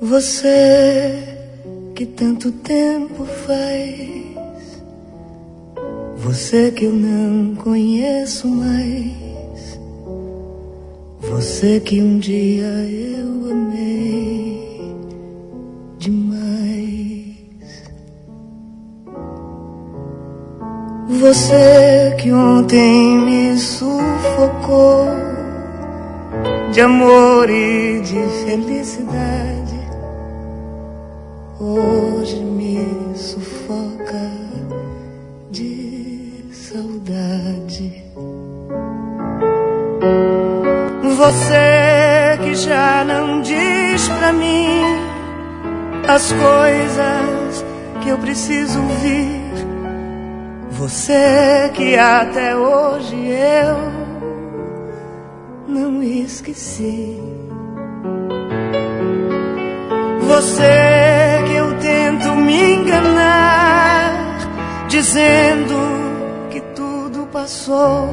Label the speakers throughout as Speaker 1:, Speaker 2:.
Speaker 1: Você que tanto tempo faz, você que eu não conheço mais, você que um dia eu amei demais. Você que ontem me sufocou de amor e de felicidade, hoje me sufoca de saudade. Você que já não diz pra mim as coisas que eu preciso ouvir, você que até hoje eu não esqueci. Você que eu tento me enganar, dizendo que tudo passou,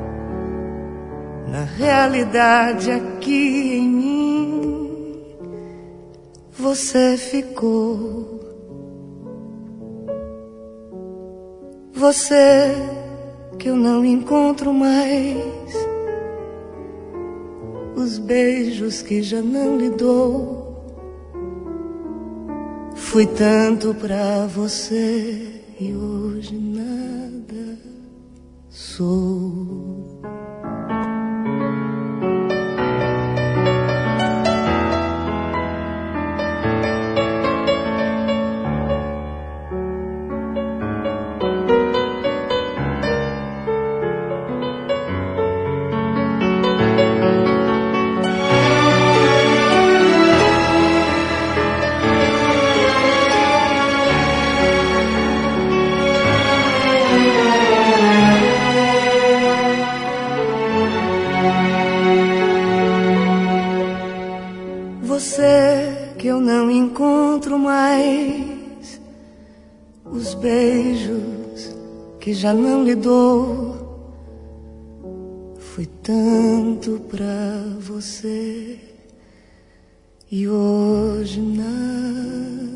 Speaker 1: na realidade aqui em mim você ficou. Você que eu não encontro mais, os beijos que já não lhe dou, fui tanto pra você e hoje nada sou. Você que eu não encontro mais, os beijos que já não lhe dou, fui tanto pra você e hoje nada